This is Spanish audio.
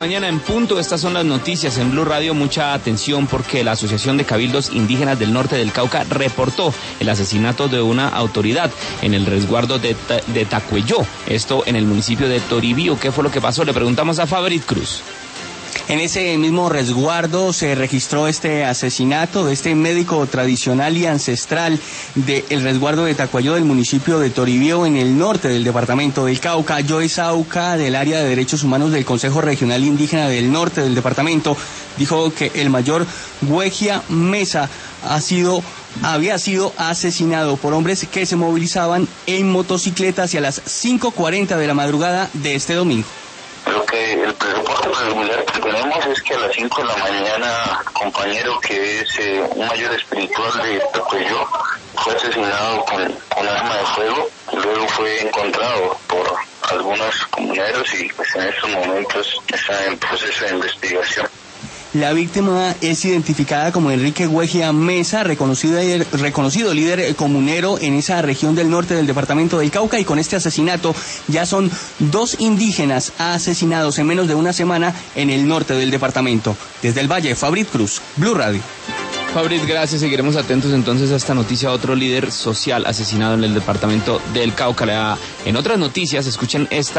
Mañana en punto, estas son las noticias en Blue Radio. Mucha atención porque la Asociación de Cabildos Indígenas del Norte del Cauca reportó el asesinato de una autoridad en el resguardo de Tacuelló, esto en el municipio de Toribío. ¿Qué fue lo que pasó? Le preguntamos a Fabrit Cruz. En ese mismo resguardo se registró este asesinato de este médico tradicional y ancestral del resguardo de Tacuelló del municipio de Toribío en el norte del departamento del Cauca. Joy Sauca, del área de Derechos Humanos del Consejo Regional Indígena del Norte del departamento, dijo que el mayor Güegia Mesa había sido asesinado por hombres que se movilizaban en motocicleta hacia las 5:40 de la madrugada de este domingo. El reporte preliminar que tenemos es que a las 5 de la mañana, compañero que es un mayor espiritual de Tacuelló fue asesinado con arma de fuego, luego fue encontrado por algunos comuneros y pues en estos momentos está en proceso de investigación. La víctima es identificada como Enrique Güegia Mesa, reconocido líder comunero en esa región del norte del departamento del Cauca, y con este asesinato ya son 2 indígenas asesinados en menos de una semana en el norte del departamento. Desde el Valle, Fabrit Cruz, Blue Radio. Fabrit, gracias. Seguiremos atentos entonces a esta noticia. Otro líder social asesinado en el departamento del Cauca. En otras noticias, escuchen esta.